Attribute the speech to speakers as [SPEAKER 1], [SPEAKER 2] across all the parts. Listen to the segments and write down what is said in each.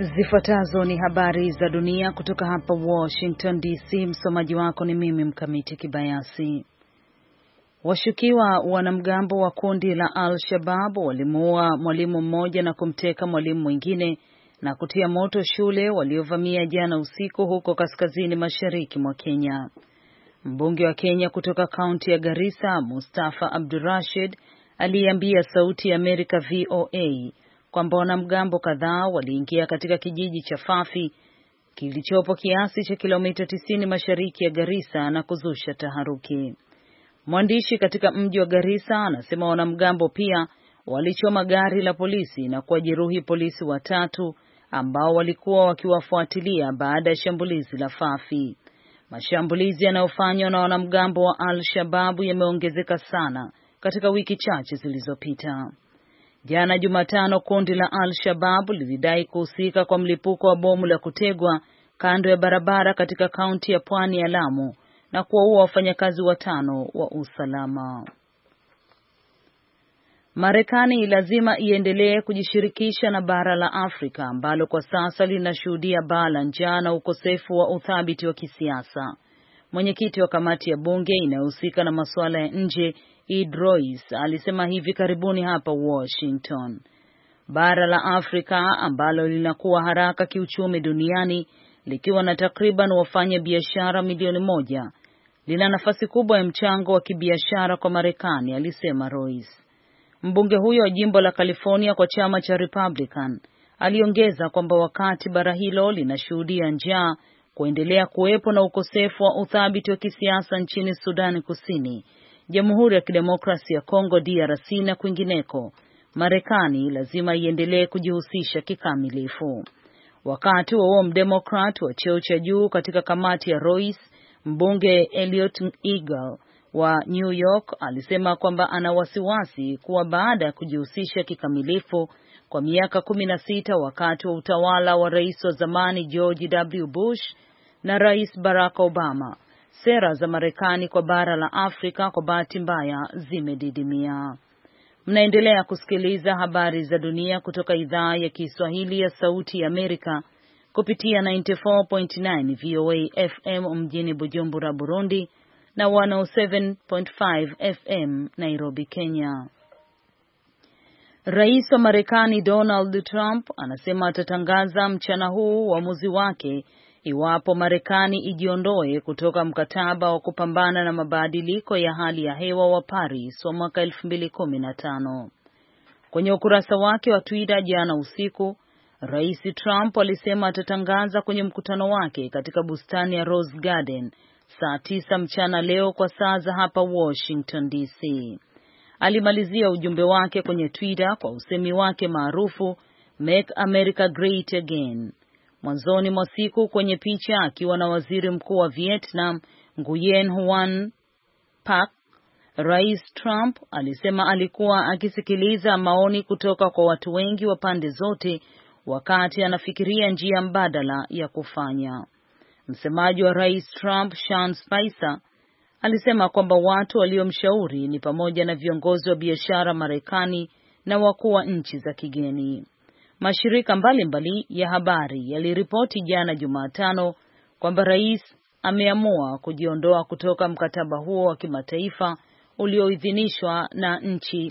[SPEAKER 1] Zifuatazo ni habari za dunia kutoka hapa Washington DC. Msomaji wako ni mimi Mkamiti Kibayasi. Washukiwa wanamgambo wa kundi la Al-Shabaab walimuua mwalimu mmoja na kumteka mwalimu mwingine na kutia moto shule waliovamia jana usiku huko kaskazini mashariki mwa Kenya. Mbunge wa Kenya kutoka kaunti ya Garissa, Mustafa Abdurrashid, aliambia Sauti ya Amerika VOA kwamba wanamgambo kadhaa waliingia katika kijiji cha Fafi kilichopo kiasi cha kilomita 90 mashariki ya Garissa na kuzusha taharuki. Mwandishi katika mji wa Garissa anasema wanamgambo pia walichoma gari la polisi na kuwajeruhi polisi watatu ambao walikuwa wakiwafuatilia baada ya shambulizi la Fafi. Mashambulizi yanayofanywa na wanamgambo wa Al-Shabaab yameongezeka sana katika wiki chache zilizopita. Jana Jumatano, kundi la Al-Shabaab lilidai kuhusika kwa mlipuko wa bomu la kutegwa kando ya barabara katika kaunti ya Pwani ya Lamu na kuwaua wafanyakazi watano wa usalama. Marekani lazima iendelee kujishirikisha na bara la Afrika ambalo kwa sasa linashuhudia baa la njaa na ukosefu wa uthabiti wa kisiasa. Mwenyekiti wa kamati ya bunge inayohusika na masuala ya nje, Ed Royce, alisema hivi karibuni hapa Washington. Bara la Afrika ambalo linakuwa haraka kiuchumi duniani likiwa na takriban wafanya biashara milioni 1 lina nafasi kubwa ya mchango wa kibiashara kwa Marekani, alisema Royce. Mbunge huyo wa jimbo la California kwa chama cha Republican aliongeza kwamba wakati bara hilo linashuhudia njaa, kuendelea kuwepo na ukosefu wa uthabiti wa kisiasa nchini Sudani Kusini, Jamhuri ya Kidemokrasia ya Kongo DRC na kwingineko, Marekani lazima iendelee kujihusisha kikamilifu. Wakati wa mdemokrat wa cheo cha juu katika kamati ya Royce, mbunge Elliot Eagle wa New York alisema kwamba ana wasiwasi kuwa baada ya kujihusisha kikamilifu kwa miaka 16 wakati wa utawala wa rais wa zamani George W. Bush na Rais Barack Obama, sera za Marekani kwa bara la Afrika kwa bahati mbaya zimedidimia. Mnaendelea kusikiliza habari za dunia kutoka idhaa ya Kiswahili ya Sauti ya Amerika kupitia 94.9 VOA FM mjini Bujumbura, Burundi na 107.5 FM Nairobi, Kenya. Rais wa Marekani Donald Trump anasema atatangaza mchana huu uamuzi wake iwapo Marekani ijiondoe kutoka mkataba wa kupambana na mabadiliko ya hali ya hewa wa Paris wa mwaka 2015. Kwenye ukurasa wake wa Twitter jana usiku, Rais Trump alisema atatangaza kwenye mkutano wake katika bustani ya Rose Garden saa 9 mchana leo kwa saa za hapa Washington DC. Alimalizia ujumbe wake kwenye Twitter kwa usemi wake maarufu Make America Great Again. Mwanzoni mwa siku kwenye picha akiwa na waziri mkuu wa Vietnam Nguyen Huan Pac, Rais Trump alisema alikuwa akisikiliza maoni kutoka kwa watu wengi wa pande zote wakati anafikiria njia mbadala ya kufanya. Msemaji wa Rais Trump, Sean Spicer, alisema kwamba watu waliomshauri ni pamoja na viongozi wa biashara Marekani na wakuu wa nchi za kigeni. Mashirika mbalimbali ya habari yaliripoti jana Jumatano kwamba rais ameamua kujiondoa kutoka mkataba huo wa kimataifa ulioidhinishwa na nchi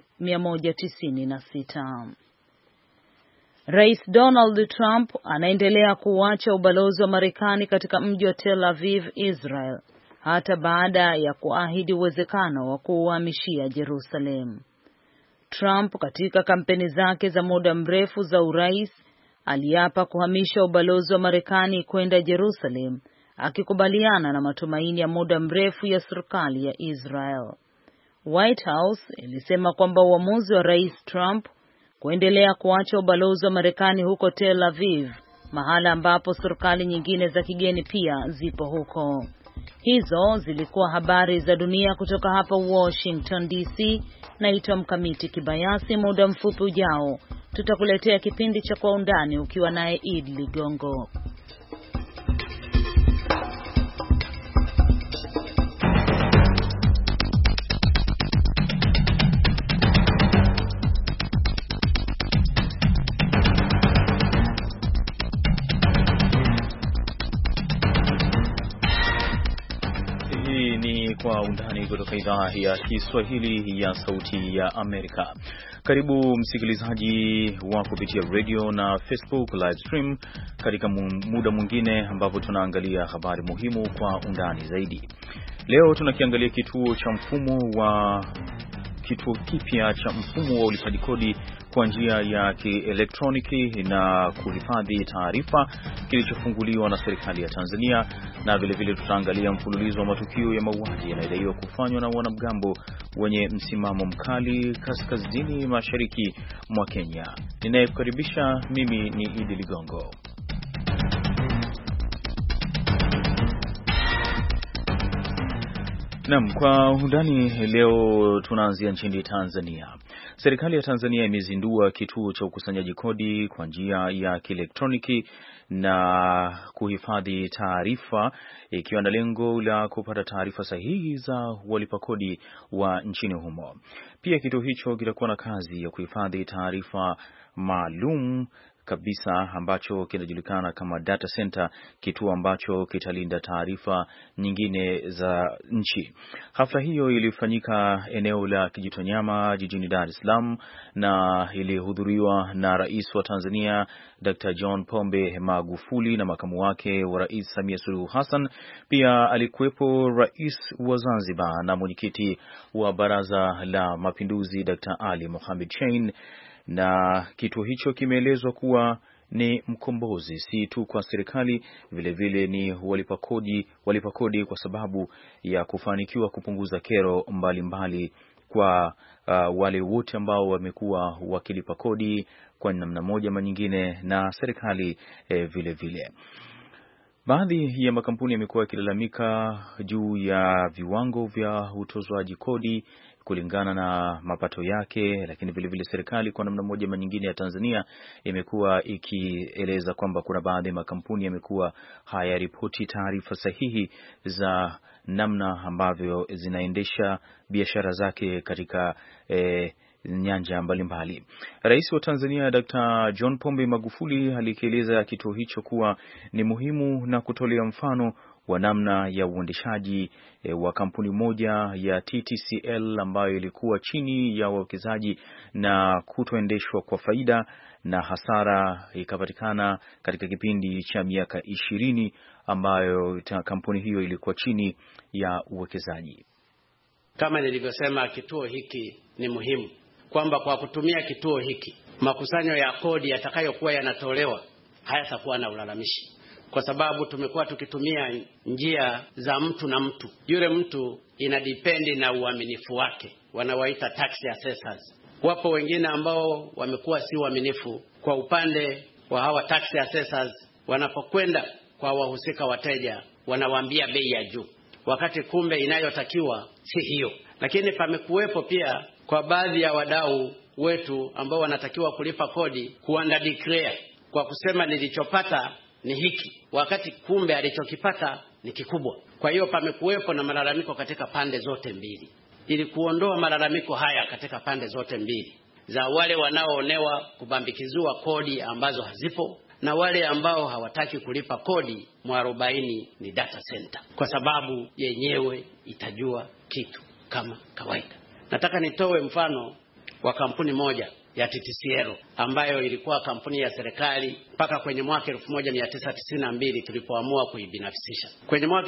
[SPEAKER 1] 196. Rais Donald Trump anaendelea kuacha ubalozi wa Marekani katika mji wa Tel Aviv, Israel, hata baada ya kuahidi uwezekano wa kuuhamishia Jerusalem. Trump katika kampeni zake za muda mrefu za urais aliapa kuhamisha ubalozi wa Marekani kwenda Jerusalem, akikubaliana na matumaini ya muda mrefu ya serikali ya Israel. White House ilisema kwamba uamuzi wa Rais Trump kuendelea kuacha ubalozi wa Marekani huko Tel Aviv, mahala ambapo serikali nyingine za kigeni pia zipo huko. Hizo zilikuwa habari za dunia kutoka hapa Washington DC. Naitwa Mkamiti Kibayasi. Muda mfupi ujao tutakuletea kipindi cha Kwa Undani ukiwa naye Ed Ligongo.
[SPEAKER 2] Hii ni Kwa Undani kutoka idhaa ya Kiswahili ya Sauti ya Amerika. Karibu msikilizaji wa kupitia radio na Facebook live stream katika muda mwingine ambapo tunaangalia habari muhimu kwa undani zaidi. Leo tunakiangalia kituo kipya cha mfumo wa ulipaji kodi kwa njia ya kielektroniki na kuhifadhi taarifa kilichofunguliwa na serikali ya Tanzania, na vile tutaangalia mfululizo wa matukio ya mauaji yanayodaiwa kufanywa na wanamgambo wenye msimamo mkali kaskazini mashariki mwa Kenya. Ninayekukaribisha mimi ni Idi Ligongo. Naam, kwa undani leo tunaanzia nchini Tanzania. Serikali ya Tanzania imezindua kituo cha ukusanyaji kodi kwa njia ya kielektroniki na kuhifadhi taarifa, ikiwa na lengo la kupata taarifa sahihi za walipa kodi wa nchini humo. Pia kituo hicho kitakuwa na kazi ya kuhifadhi taarifa maalum kabisa ambacho kinajulikana kama data center, kituo ambacho kitalinda taarifa nyingine za nchi. Hafla hiyo ilifanyika eneo la Kijitonyama jijini Dar es Salaam na ilihudhuriwa na Rais wa Tanzania Dr. John Pombe Magufuli na makamu wake wa Rais Samia Suluhu Hassan. Pia alikuwepo Rais wa Zanzibar na mwenyekiti wa Baraza la Mapinduzi Dr. Ali Mohamed Shein. Na kituo hicho kimeelezwa kuwa ni mkombozi si tu kwa serikali, vile ni walipa kodi kwa sababu ya kufanikiwa kupunguza kero mbalimbali kwa wale wote ambao wamekuwa wakilipa kodi kwa namna moja ama nyingine na serikali vile. Baadhi ya makampuni yamekuwa yakilalamika juu ya viwango vya utozwaji kodi kulingana na mapato yake, lakini vile serikali kwa namna moja ama nyingine ya Tanzania imekuwa ikieleza kwamba kuna baadhi ya makampuni yamekuwa hayaripoti taarifa sahihi za namna ambavyo zinaendesha biashara zake katika nyanja mbalimbali. Rais wa Tanzania Dr. John Pombe Magufuli alikieleza kituo hicho kuwa ni muhimu na kutolea mfano wa namna ya uendeshaji wa kampuni moja ya TTCL ambayo ilikuwa chini ya wawekezaji na kutoendeshwa kwa faida, na hasara ikapatikana katika kipindi cha miaka 20 ambayo kampuni hiyo ilikuwa chini ya uwekezaji.
[SPEAKER 3] Kama nilivyosema, kituo hiki ni muhimu, kwamba kwa kutumia kituo hiki makusanyo ya kodi yatakayokuwa yanatolewa hayatakuwa na ulalamishi, kwa sababu tumekuwa tukitumia njia za mtu na mtu. Yule mtu inadependi na uaminifu wake, wanawaita tax assessors. Wapo wengine ambao wamekuwa si waaminifu kwa upande wa hawa tax assessors. Wanapokwenda kwa wahusika wateja, wanawaambia bei ya juu, wakati kumbe inayotakiwa si hiyo. Lakini pamekuwepo pia kwa baadhi ya wadau wetu ambao wanatakiwa kulipa kodi kuanda declare kwa kusema nilichopata ni hiki, wakati kumbe alichokipata ni kikubwa. Kwa hiyo pamekuwepo na malalamiko katika pande zote mbili. Ili kuondoa malalamiko haya katika pande zote mbili, za wale wanaoonewa kubambikiziwa kodi ambazo hazipo na wale ambao hawataki kulipa kodi, mwarobaini ni data center, kwa sababu yenyewe itajua kitu kama kawaida. Nataka nitoe mfano wa kampuni moja ya TTCL ambayo ilikuwa kampuni ya serikali mpaka kwenye mwaka 1992 tulipoamua kuibinafsisha. Kwenye mwaka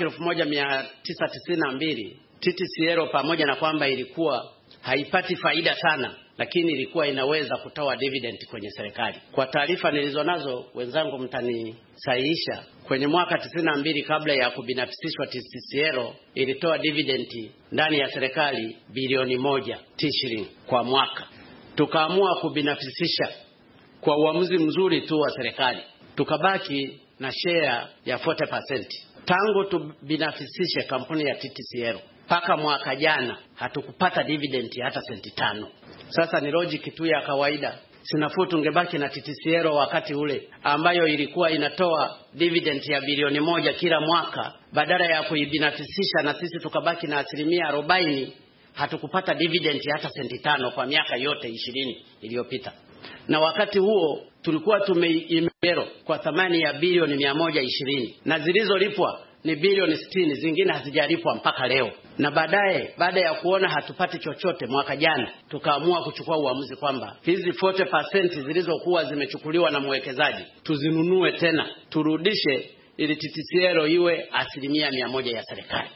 [SPEAKER 3] 1992 TTCL, pamoja na kwamba ilikuwa haipati faida sana, lakini ilikuwa inaweza kutoa dividend kwenye serikali. Kwa taarifa nilizonazo, wenzangu mtanisahihisha, kwenye mwaka 92 kabla ya kubinafsishwa TTCL ilitoa dividend ndani ya serikali bilioni 1 shilingi kwa mwaka. Tukaamua kubinafsisha kwa uamuzi mzuri tu wa serikali, tukabaki na share ya 40%. Tangu tubinafsishe kampuni ya TTCL mpaka mwaka jana hatukupata dividend hata senti 5. Sasa ni logic tu ya kawaida, sinafuu tungebaki na TTCL wakati ule ambayo ilikuwa inatoa dividend ya bilioni 1 kila mwaka, badala ya kuibinafsisha na sisi tukabaki na 40%. Hatukupata dividend hata senti 5 kwa miaka yote 20 iliyopita. Na wakati huo tulikuwa tumeimero kwa thamani ya bilioni 120 na zilizolipwa ni bilioni 60, zingine hazijalipwa mpaka leo. Na baadaye baada ya kuona hatupati chochote mwaka jana, tukaamua kuchukua uamuzi kwamba hizi 40% zilizokuwa zimechukuliwa na mwekezaji tuzinunue tena, turudishe ili TTCL iwe 100% ya serikali.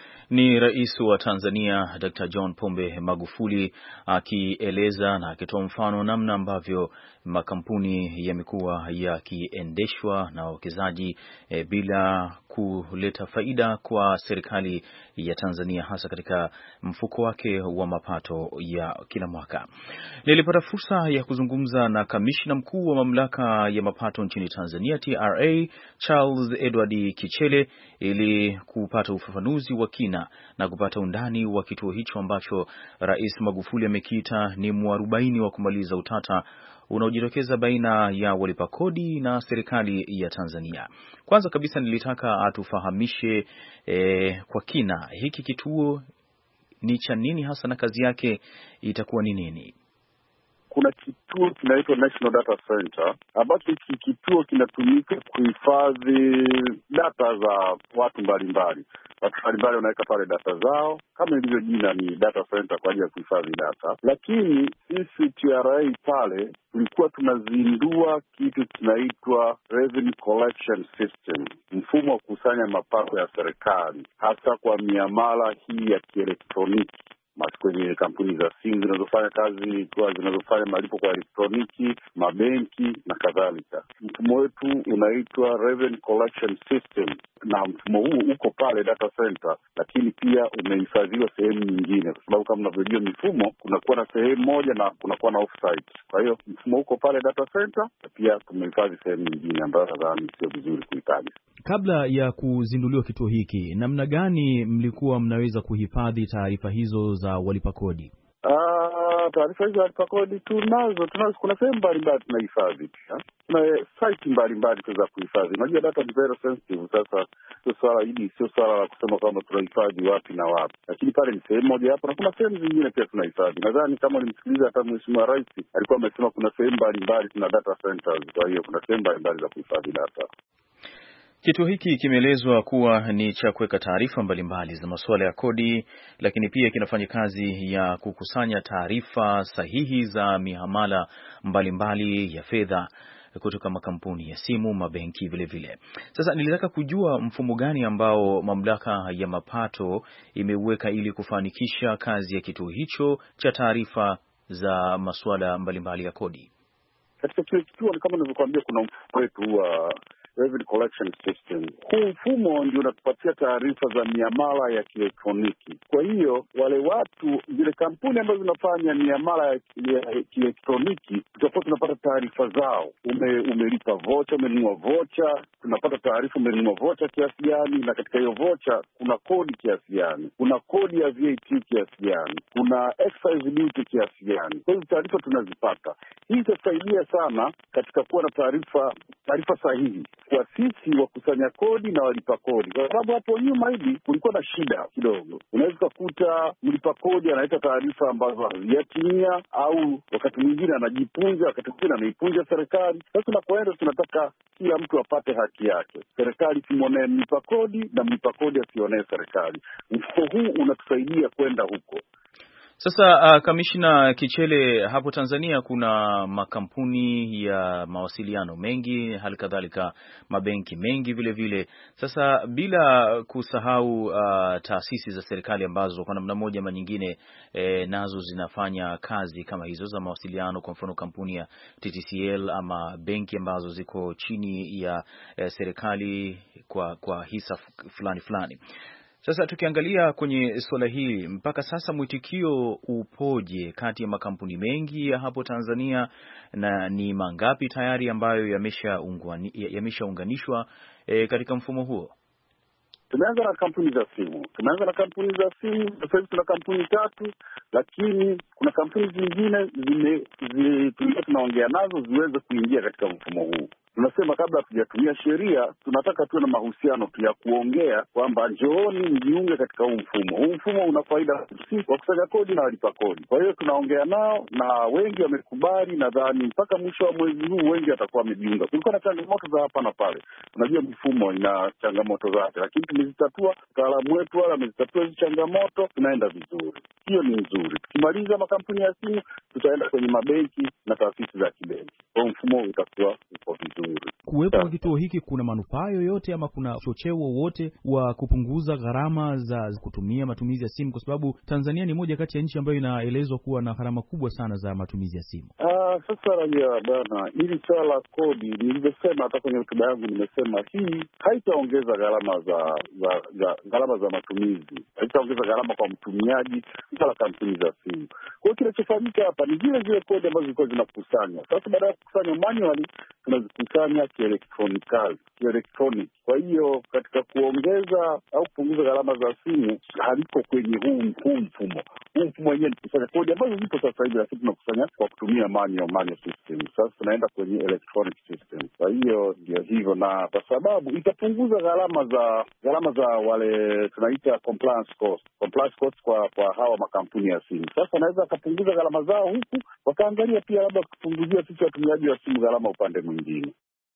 [SPEAKER 2] Ni Rais wa Tanzania Dr. John Pombe Magufuli akieleza na akitoa mfano namna ambavyo makampuni yamekuwa yakiendeshwa na wawekezaji bila kuleta faida kwa serikali ya Tanzania, hasa katika mfuko wake wa mapato ya kila mwaka. Nilipata fursa ya kuzungumza na kamishna mkuu wa mamlaka ya mapato nchini Tanzania TRA, Charles Edward Kichele, ili kupata ufafanuzi wa kina na kupata undani wa kituo hicho ambacho Rais Magufuli amekiita ni mwarobaini wa kumaliza utata unaojitokeza baina ya walipa kodi na serikali ya Tanzania. Kwanza kabisa nilitaka atufahamishe kwa kina hiki kituo ni cha nini hasa na kazi yake itakuwa ni nini?
[SPEAKER 4] Kuna kituo kinaitwa National Data Center ambacho hiki kituo kinatumika kuhifadhi data za watu mbalimbali. Watu mbalimbali wanaweka pale data zao, kama ilivyo jina ni data center kwa ajili ya kuhifadhi data. Lakini sisi TRA pale tulikuwa tunazindua kitu kinaitwa Revenue Collection System, mfumo wa kukusanya mapato ya serikali, hasa kwa miamala hii ya kielektroniki kwenye kampuni za simu zinazofanya kazi kwa zinazofanya malipo kwa elektroniki, mabenki na kadhalika. Mfumo wetu unaitwa Revenue Collection System, na mfumo huu uko pale data center, lakini pia umehifadhiwa sehemu nyingine, kwa sababu kama unavyojua mifumo kunakuwa na sehemu moja na kunakuwa na offsite. Kwa hiyo mfumo uko pale data center, na pia tumehifadhi sehemu nyingine ambayo nadhani sio vizuri kuhitaji.
[SPEAKER 5] Kabla ya kuzinduliwa kituo hiki, namna gani mlikuwa mnaweza kuhifadhi taarifa hizo za walipa kodi?
[SPEAKER 4] Taarifa hizo za walipa kodi tunazo. Kuna sehemu mbalimbali tunahifadhi pia. Kuna site mbalimbali za kuhifadhi. Unajua data ni very sensitive. Sasa sio swala la kusema kwamba tunahifadhi wapi na wapi. Lakini pale ni sehemu moja hapo, na kuna sehemu zingine pia tunahifadhi. Nadhani kama ulimsikiliza hata Mheshimiwa Rais alikuwa amesema kuna sehemu mbalimbali tuna data centers. Kwa hiyo kuna sehemu mbalimbali za kuhifadhi data.
[SPEAKER 2] Kituo hiki kimeelezwa kuwa ni cha kuweka taarifa mbalimbali za masuala ya kodi, lakini pia kinafanya kazi ya kukusanya taarifa sahihi za mihamala mbalimbali ya fedha kutoka makampuni ya simu, mabenki vile vile. Sasa nilitaka kujua mfumo gani ambao mamlaka ya mapato imeuweka ili kufanikisha kazi ya kituo hicho cha taarifa za masuala mbalimbali ya kodi.
[SPEAKER 4] Katika kituo kama nilivyokuambia, kuna mfumo wetu wa Revenue Collection System. Huu mfumo ndio unatupatia taarifa za miamala ya kielektroniki. Kwa hiyo wale watu, zile kampuni ambazo zinafanya miamala ya kielektroniki, tutakuwa tunapata taarifa zao. Umelipa vocha, umenunua vocha, tunapata taarifa umenunua vocha kiasi gani, na katika hiyo vocha kuna kodi kiasi gani, kuna kodi ya VAT kiasi gani, kuna excise duty kiasi gani. Kwa hiyo taarifa tunazipata. Hii itasaidia sana katika kuwa na taarifa sahihi kwa sisi wakusanya kodi na walipa kodi, kwa sababu hapo nyuma hivi kulikuwa na shida kidogo. Unaweza kukuta mlipa kodi analeta taarifa ambazo hazijatimia, au wakati mwingine anajipunja, wakati mwingine anaipunja serikali. Sasa tunapoenda tunataka kila mtu apate haki yake, serikali simwonee mlipa kodi na mlipa kodi asionee serikali. Mfumo huu unatusaidia kwenda huko.
[SPEAKER 2] Sasa Kamishna Kichele, hapo Tanzania kuna makampuni ya mawasiliano mengi, hali kadhalika mabenki mengi vile vile. Sasa bila kusahau taasisi za serikali ambazo kwa namna moja ama nyingine nazo zinafanya kazi kama hizo za mawasiliano, kwa mfano kampuni ya TTCL ama benki ambazo ziko chini ya serikali kwa hisa fulani. Sasa tukiangalia kwenye suala hili, mpaka sasa mwitikio upoje kati ya makampuni mengi ya hapo Tanzania, na ni mangapi tayari ambayo yameshaunganishwa katika mfumo huo?
[SPEAKER 4] Tumeanza na kampuni za simu. Sasa hivi tuna kampuni 3, lakini kuna kampuni zingine tunaongea nazo ziweze kuingia katika mfumo huu. Tunasema kabla hatujatumia sheria, tunataka tuwe na mahusiano tu ya kuongea kwamba njooni mjiunge katika huu mfumo. Huu mfumo una faida si kwa kusanya kodi na walipa kodi. Kwa hiyo tunaongea nao na wengi wamekubali. Nadhani mpaka mwisho wa mwezi huu wengi watakuwa wamejiunga. Kulikuwa na changamoto za hapa na pale, unajua mifumo ina changamoto zake, lakini tumezitatua. Wataalamu wetu wale wamezitatua hizo changamoto, tunaenda vizuri. Hiyo ni nzuri. Tukimaliza makampuni ya simu, tutaenda kwenye mabenki na taasisi za kibenki. Kwa mfumo utakuwa uko vizuri.
[SPEAKER 5] Kuwepo kwa kituo hiki kuna manufaa yoyote ama kuna uchocheo wowote wa kupunguza gharama za kutumia matumizi ya simu, kwa sababu Tanzania ni moja kati ya nchi ambayo inaelezwa kuwa na gharama kubwa sana za matumizi ya simu?
[SPEAKER 4] Sasa raia bana, hili swala la kodi, nilivyosema hata kwenye hotuba yangu, nimesema hii haitaongeza gharama za matumizi, haitaongeza gharama kwa mtumiaji wala kampuni za simu. Kwa hiyo kinachofanyika hapa ni zile kodi ambazo zilikuwa zinakusanywa. Sasa baada ya kukusanya manually, tunazikusanya kielektroniki. Kwa hiyo katika kuongeza au kupunguza gharama za simu haliko kwenye huu mfumo. Huu mfumo wenyewe ni kusanya kodi ambazo zipo sasa hivi, lakini tunakusanya kwa kutumia manual system. Sasa tunaenda kwenye electronic system. Kwa hiyo ndio hivyo, na kwa sababu itapunguza gharama za wale tunaita compliance cost kwa hawa makampuni ya simu. Sasa wanaweza akapunguza gharama zao huku, wakaangalia pia labda kupunguzia sisi watumiaji wa simu gharama upande mwingine.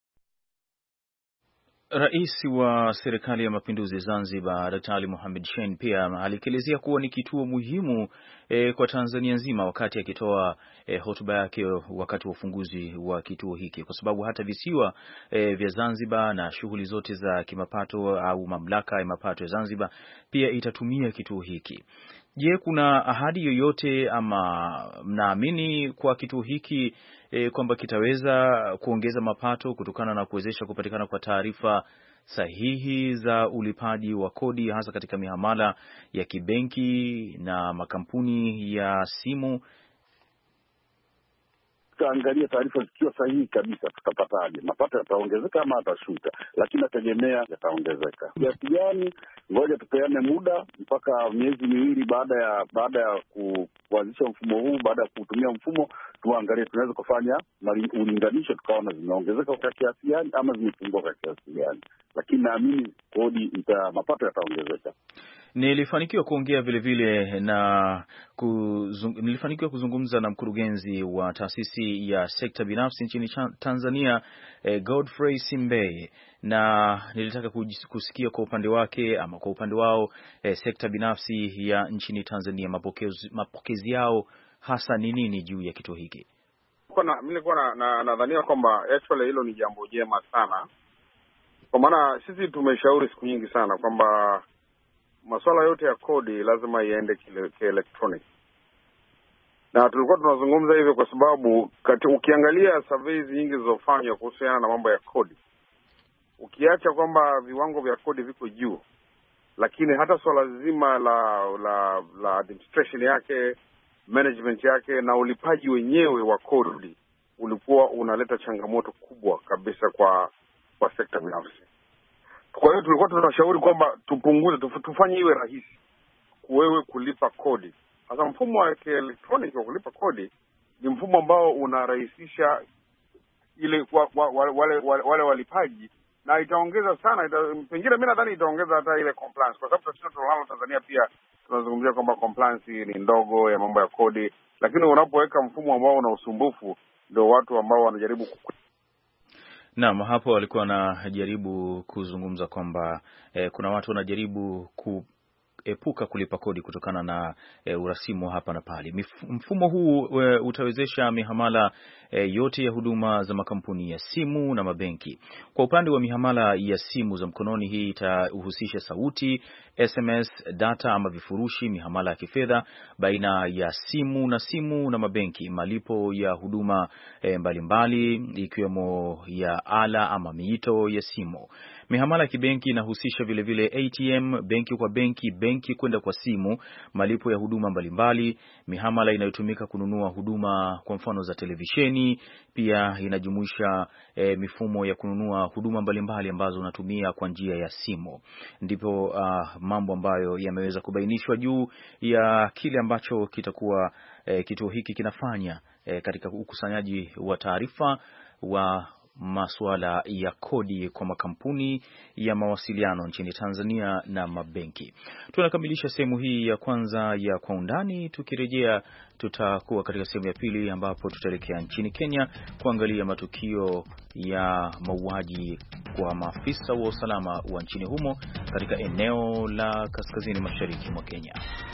[SPEAKER 2] Rais wa Serikali ya Mapinduzi Zanzibar, Daktari Mohamed Shein pia alikielezea kuwa ni kituo muhimu kwa Tanzania nzima wakati akitoa hotuba yake wakati wa ufunguzi wa kituo hiki, kwa sababu hata visiwa vya Zanzibar na shughuli zote za kimapato au mamlaka ya mapato ya Zanzibar pia itatumia kituo hiki. Je, kuna ahadi yoyote ama mnaamini kwa kituo hiki kwamba kitaweza kuongeza mapato kutokana na kuwezesha kupatikana kwa taarifa sahihi za ulipaji wa kodi, hasa katika mihamala ya kibenki na makampuni ya simu?
[SPEAKER 4] Tutaangalia taarifa zikiwa sahihi kabisa, tutapataje? Mapato yataongezeka ama yatashuka, lakini nategemea yataongezeka. Kiasi gani? Ngoja tupeane muda mpaka miezi miwili baada ya kuanzisha mfumo huu, baada ya kutumia mfumo, tuangalie tunaweza kufanya ulinganisho, tukaona zimeongezeka kwa kiasi gani ama zimepungua kwa kiasi gani, lakini naamini mapato yataongezeka.
[SPEAKER 2] Nilifanikiwa kuongea vile na nilifanikiwa kuzungumza na mkurugenzi wa taasisi ya sekta binafsi nchini Tanzania, Godfrey Simbeye, na nilitaka kusikia kwa upande wake ama kwa upande wao sekta binafsi ya nchini Tanzania, mapokezi yao hasa ni nini juu ya kituo hiki.
[SPEAKER 6] Mimi nilikuwa nadhania kwamba actually hilo ni jambo jema sana, kwa maana sisi tumeshauri siku nyingi sana kwamba masuala yote ya kodi lazima iende kielektronic, na tulikuwa tunazungumza hivyo kwa sababu ukiangalia surveys nyingi zilizofanywa kuhusiana na mambo ya kodi, ukiacha kwamba viwango vya kodi viko juu, lakini hata swala zima la administration yake, management yake na ulipaji wenyewe wa kodi ulikuwa unaleta changamoto kubwa kabisa kwa sekta binafsi. Kwa hiyo tulikuwa tunashauri kwamba tufanye iwe rahisi wewe kulipa kodi. Sasa mfumo wa kielektroniki wa kulipa kodi ni mfumo ambao unarahisisha ile wale walipaji, na itaongeza sana pengine mimi nadhani itaongeza hata ile compliance, kwa sababu tatizo tunalo Tanzania pia tunazungumzia kwamba compliance ni ndogo ya mambo ya kodi, lakini unapoweka mfumo ambao una usumbufu ndio watu ambao wanajaribu
[SPEAKER 2] Naam, hapo walikuwa wanajaribu kuzungumza kwamba kuna watu wanajaribu kuepuka kulipa kodi kutokana na urasimu hapa na pale. Mfumo huu utawezesha mihamala yote ya huduma za makampuni ya simu na mabenki. Kwa upande wa mihamala ya simu za mkononi, hii itahusisha sauti, SMS, data ama vifurushi, mihamala ya kifedha baina ya simu na mabenki, malipo ya huduma mbalimbali ikiwemo ya ala ama miito ya simu. Mihamala ya kibenki inahusisha vile ATM, benki kwa benki kwenda kwa simu, malipo ya huduma mbalimbali, mihamala inayotumika kununua huduma kwa mfano za televisheni, pia inajumuisha mifumo ya kununua huduma mbalimbali ambazo unatumia kwa njia ya simu. Ndipo mambo ambayo yameweza kubainishwa juu ya kile ambacho kitakuwa kituo hiki kinafanya katika ukusanyaji wa taarifa wa masuala ya kodi kwa makampuni ya mawasiliano nchini Tanzania na mabenki. Tunakamilisha sehemu hii ya kwanza ya Kwa Undani. Tukirejea tutakuwa katika sehemu ya pili ambapo tutaelekea nchini Kenya kuangalia matukio ya mauaji kwa maafisa wa usalama wa nchini humo katika eneo la kaskazini mashariki mwa Kenya.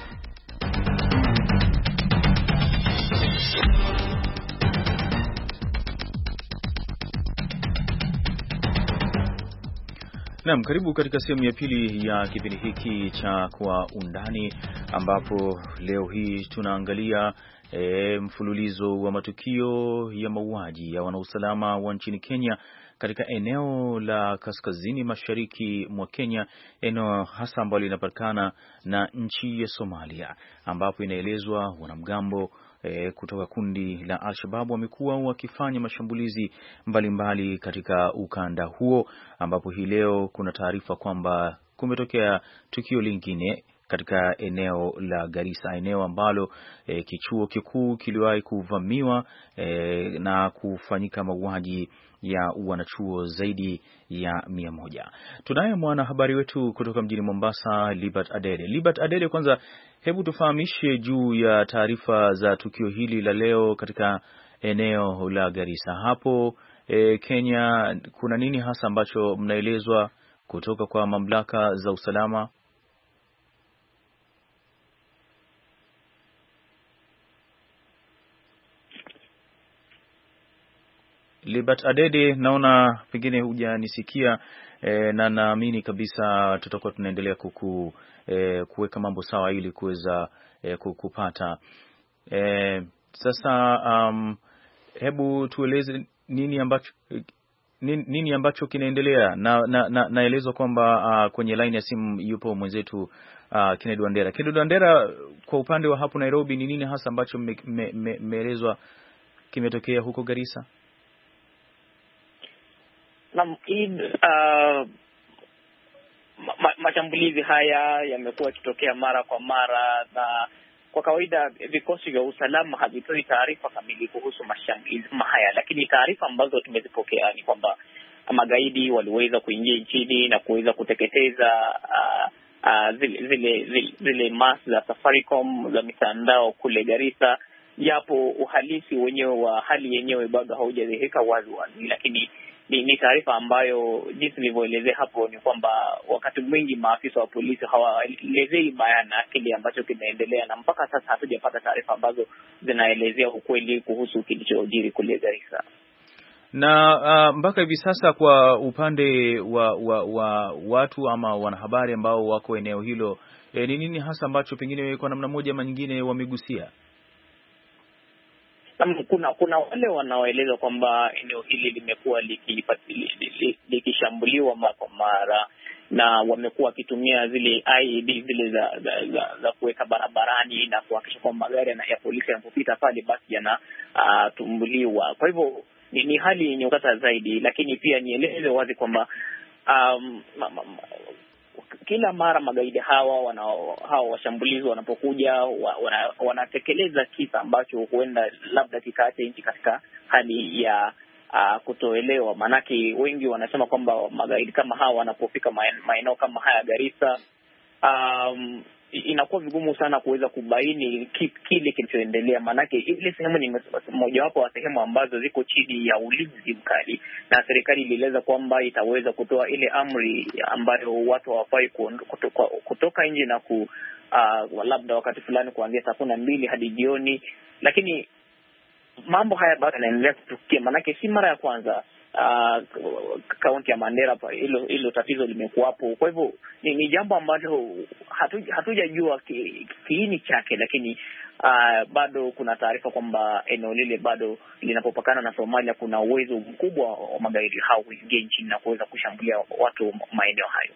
[SPEAKER 2] Naam, karibu katika sehemu ya pili ya kipindi hiki cha Kwa Undani, ambapo leo hii tunaangalia mfululizo wa matukio ya mauaji ya wanausalama wa nchini Kenya katika eneo la kaskazini mashariki mwa Kenya, eneo hasa ambalo linapatikana na nchi ya Somalia, ambapo inaelezwa wanamgambo kutoka kundi la Al-Shabaab wamekuwa wakifanya mashambulizi mbalimbali katika ukanda huo, ambapo hii leo kuna taarifa kwamba kumetokea tukio lingine katika eneo la Garissa, eneo ambalo kichuo kikuu kiliwahi kuvamiwa na kufanyika mauaji ya wanachuo zaidi ya 100. Tunaye mwanahabari wetu kutoka mjini Mombasa, Libert Adede. Libert Adede, kwanza hebu tufahamishe juu ya taarifa za tukio hili la leo katika eneo la Garissa. Hapo Kenya, kuna nini hasa ambacho mnaelezwa kutoka kwa mamlaka za usalama? Libert Adede, naona pengine hujanisikia na naamini kabisa tutakuwa tunaendelea kuweka mambo sawa ili kuweza kukupata. Sasa hebu tueleze nini ambacho kinaendelea, na naelezwa kwamba kwenye line ya simu yupo mwenzetu Kennedy Wandera. Kennedy Wandera, kwa upande wa hapo Nairobi, ni nini hasa ambacho mmeelezwa kimetokea huko Garissa?
[SPEAKER 7] Naam, mashambulizi haya yamekuwa yakitokea mara kwa mara, na kwa kawaida vikosi vya usalama havitoi taarifa kamili kuhusu mashambulizi haya, lakini taarifa ambazo tumezipokea ni kwamba magaidi waliweza kuingia nchini na kuweza kuteketeza zile mast za Safaricom za mitandao kule Garissa, japo uhalisi wenyewe wa hali yenyewe bado haujadhihirika wazi, lakini ni taarifa ambayo jinsi nilivyoelezea hapo ni kwamba wakati mwingi maafisa wa polisi hawaelezei bayana kile ambacho kinaendelea, na mpaka sasa hatujapata taarifa ambazo zinaelezea ukweli kuhusu kilichojiri kule Garissa.
[SPEAKER 2] Na mpaka hivi sasa kwa upande wa watu ama wanahabari ambao wako eneo hilo, ni nini hasa ambacho pengine kwa namna moja ama nyingine wamegusia?
[SPEAKER 7] Kuna wale wanaoeleza kwamba eneo hili limekuwa likishambuliwa mara kwa mara, na wamekuwa wakitumia zile IED zile za kuweka barabarani na kuhakikisha kwamba magari ya polisi yanapopita pale basi yanatumbuliwa. Kwa hivyo ni hali yenye utata zaidi, lakini pia nieleze wazi kwamba kila mara magaidi hawa washambulizi wanapokuja wanatekeleza kisa ambacho huenda labda kikaacha nchi katika hali ya kutoelewa. Maanake wengi wanasema kwamba magaidi kama hawa wanapofika maeneo kama haya Garissa, inakuwa vigumu sana kuweza kubaini kile kilichoendelea, maanake ile sehemu ni mojawapo wa sehemu ambazo ziko chini ya ulinzi mkali, na serikali ilieleza kwamba itaweza kutoa ile amri ambayo watu hawafai kutoka nje na labda wakati fulani kuanzia saa 12 hadi jioni, lakini mambo haya bado yanaendelea kutukia, maanake si mara ya kwanza kaunti ya Mandera hilo tatizo limekuwapo. Kwa hivyo ni jambo ambalo hatujajua kiini chake, lakini bado kuna taarifa kwamba eneo lile bado linapopakana na Somalia kuna uwezo mkubwa wa magaidi hao kuingia nchini na kuweza kushambulia watu maeneo hayo.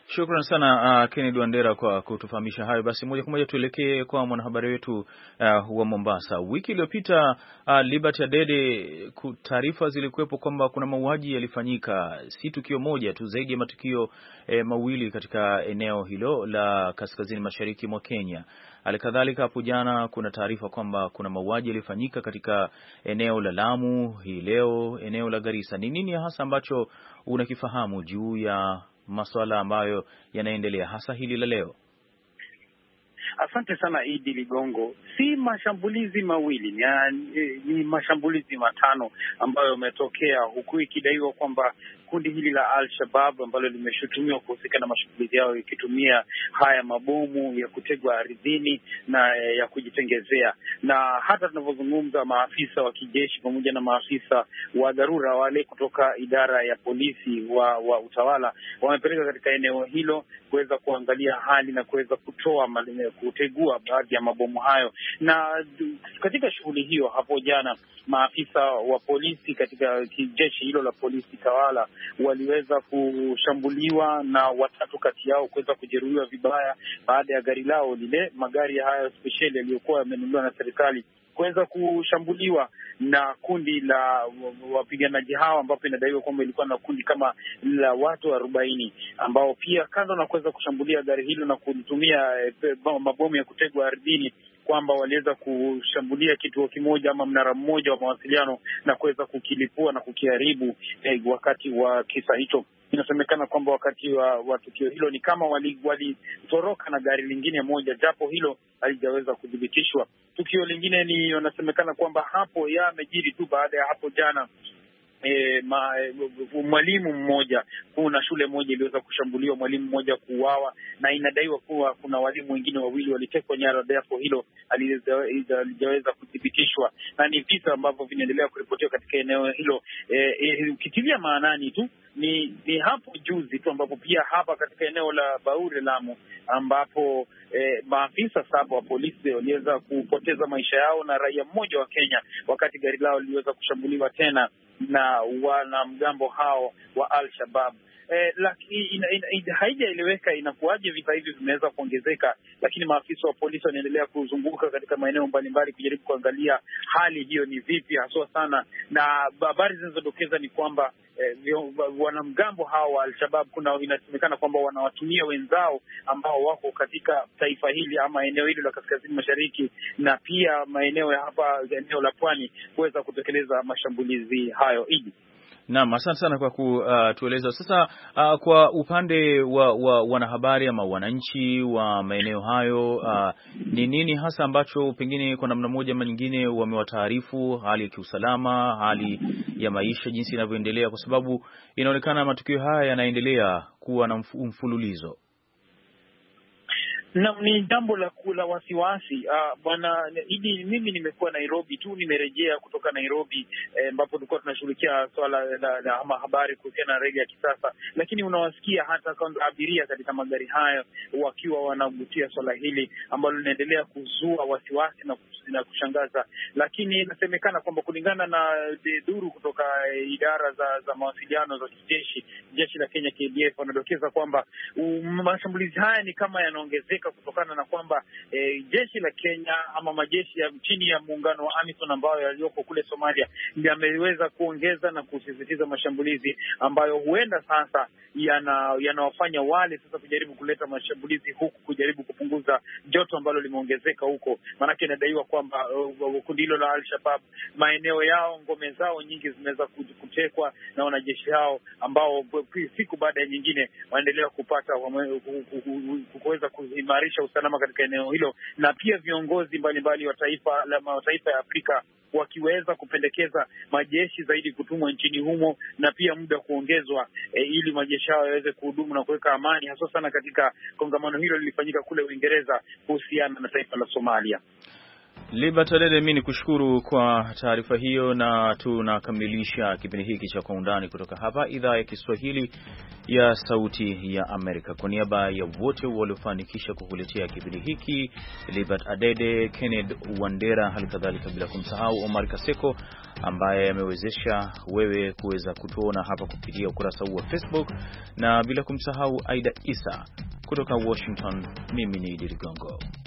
[SPEAKER 2] Shukran sana Kennedy Wandera kwa kutufahamisha hayo. Basi moja kwa moja tuelekee kwa mwanahabari wetu wa Mombasa. Wiki iliyopita Liberty Adede, taarifa zilikuwepo kwamba kuna mauaji yalifanyika, si tukio moja tu, zaidi ya matukio mawili katika eneo hilo la kaskazini mashariki mwa Kenya. Halikadhalika hapo jana kuna taarifa kwamba kuna mauaji yalifanyika katika eneo la Lamu, hii leo eneo la Garissa. Ni nini hasa ambacho unakifahamu juu ya masuala ambayo yanaendelea hasa hili la leo?
[SPEAKER 8] Asante sana Idi Ligongo. Si mashambulizi mawili, ni mashambulizi matano ambayo yametokea, huku ikidaiwa kwamba kundi hili la Al-Shabaab ambalo limeshutumiwa kuhusika na mashambulizi yao ikitumia haya mabomu ya kutegwa ardhini na ya kujitengezea. Na hata tunavyozungumza, maafisa wa kijeshi pamoja na maafisa wa dharura wale kutoka idara ya polisi wa utawala wamepeleka katika eneo hilo kuweza kuangalia hali na kuweza kutegua baadhi ya mabomu hayo. Na katika shughuli hiyo hapo jana, maafisa wa polisi katika kijeshi hilo la polisi tawala waliweza kushambuliwa na watatu kati yao kuweza kujeruhiwa vibaya baada ya gari lao, magari haya speciali yaliyokuwa yamenunuliwa na serikali, kuweza kushambuliwa na kundi la wapiganaji hao, ambapo inadaiwa kwamba ilikuwa na kundi kama la watu 40 ambao pia kando na kuweza kushambulia gari hilo na kutumia mabomu ya kutegwa ardhini, kwamba waliweza kushambulia kituo kimoja ama mnara mmoja wa mawasiliano na kuweza kukilipua na kukiharibu wakati wa kisa hicho. Inasemekana kwamba wakati wa tukio hilo ni kama walitoroka na gari lingine moja, japo hilo halijaweza kuthibitishwa. Tukio lingine ni wanasemekana kwamba hapo yamejiri tu baada ya hapo jana mwalimu mmoja, kuna shule moja iliweza kushambuliwa, mwalimu mmoja kuuawa, na inadaiwa kuwa kuna walimu wengine wawili walitekwa nyara. Japo hilo halijaweza kuthibitishwa, na ni visa ambavyo vinaendelea kuripotiwa katika eneo hilo. Ukitilia maanani tu ni hapo juzi tu ambapo pia hapa katika eneo la Baure Lamu, ambapo maafisa 7 wa polisi waliweza kupoteza maisha yao na raia mmoja wa Kenya wakati gari lao liliweza kushambuliwa tena na wanamgambo hao wa Al-Shabaab. Lakini haijaeleweka inakuwaje vita hivi vimeweza kuongezeka, lakini maafisa wa polisi wanaendelea kuzunguka katika maeneo mbalimbali kujaribu kuangalia hali hiyo ni vipi haswa sana, na habari zinazodokeza ni kwamba wanamgambo hao wa Al-Shabaab inasemekana kwamba wanawatumia wenzao ambao wako katika taifa hili ama eneo hili la kaskazini mashariki na pia maeneo ya hapa eneo la pwani kuweza kutekeleza mashambulizi hayo.
[SPEAKER 2] Naam, asante sana kwa kutueleza. Sasa kwa upande wa wanahabari ama wananchi wa maeneo hayo, ni nini hasa ambacho pengine kwa namna moja ama nyingine wamewataarifu hali ya kiusalama, hali ya maisha jinsi inavyoendelea, kwa sababu inaonekana matukio haya yanaendelea kuwa na mfululizo?
[SPEAKER 8] Na ni jambo la wasiwasi. Bwana Idi, mimi nimekuwa Nairobi tu, nimerejea kutoka Nairobi ambapo tulikuwa tunashughulikia swala la habari kuhusiana na reli ya kisasa, lakini unawasikia hata kwanza abiria katika magari hayo wakiwa wanagutia swala hili ambalo linaendelea kuzua wasiwasi na kushangaza. Lakini inasemekana kwamba kulingana na duru kutoka idara za mawasiliano za kijeshi, jeshi la Kenya KDF, wanadokeza kwamba mashambulizi haya ni kama yanaongezeka kutokana na kwamba jeshi la Kenya ama majeshi ya chini ya muungano wa AMISOM ambayo yaliyoko kule Somalia yameweza kuongeza na kusisitiza mashambulizi ambayo huenda sasa yanawafanya wale sasa kujaribu kuleta mashambulizi huku kujaribu kupunguza joto ambalo limeongezeka huko. Maanake inadaiwa kwamba kundi hilo la Al-Shabaab maeneo yao, ngome zao nyingi zimeweza kutekwa na wanajeshi hao ambao siku baada ya nyingine waendelea kupata kuweza kuimarisha usalama katika eneo hilo, na pia viongozi mbalimbali wa mataifa ya Afrika wakiweza kupendekeza majeshi zaidi kutumwa nchini humo na pia muda kuongezwa ili majeshi hao yaweze kuhudumu na kuweka amani, hasa sana katika kongamano hilo lilifanyika kule Uingereza kuhusiana na taifa la Somalia.
[SPEAKER 2] Libert Adede, mimi nikushukuru kwa taarifa hiyo, na tunakamilisha kipindi hiki cha Kwa Undani kutoka hapa idhaa ya Kiswahili ya Sauti ya Amerika. Kwa niaba ya wote waliofanikisha kukuletea kipindi hiki, Libert Adede, Kenneth Wandera, halikadhalika bila kumsahau Omar Kaseko ambaye amewezesha wewe kuweza kutuona hapa kupitia ukurasa huu wa Facebook, na bila kumsahau Aida Isa kutoka Washington, mimi ni Idi Ligongo.